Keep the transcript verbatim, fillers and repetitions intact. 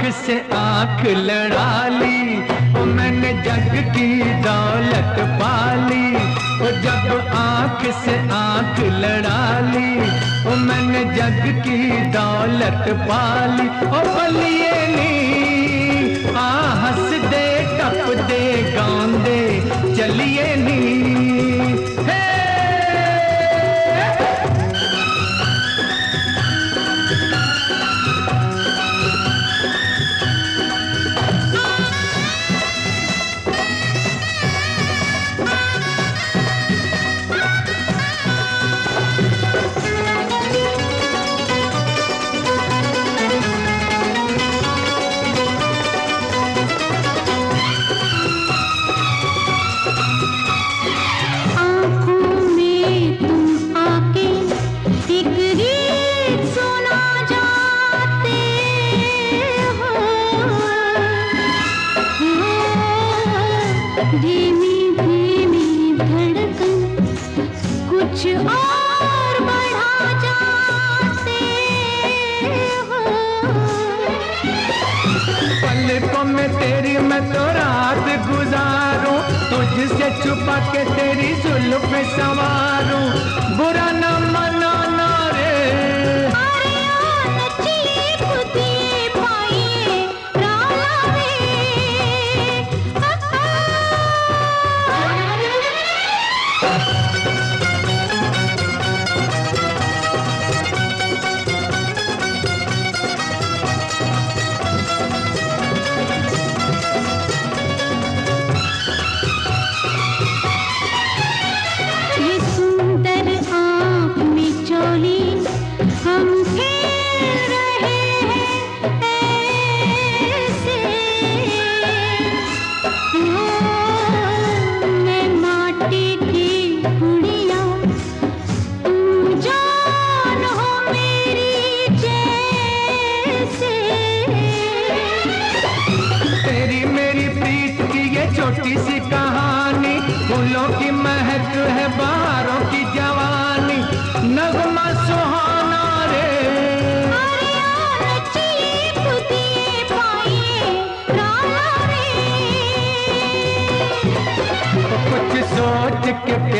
से आंख लड़ा ली, ओ मैंने जग की दौलत पाली। ओ जब आंख से आंख लड़ा ली, ओ मैंने जग की दौलत पाली। ओ बलिए नी आ हंस दे टप दे गांदे चलिए नी। धीमी धीमी धड़कन कुछ और बढ़ा जाते हो। पलकों में तेरी मैं तो रात गुजारूं, तुझसे छुपा के तेरी जुल्फ पे संवारूं। बुरा न मनाना रे, छोटी सी कहानी, फूलों की महक है बहारों की जवानी। नगमा सुहाना रे, कुछ सोच के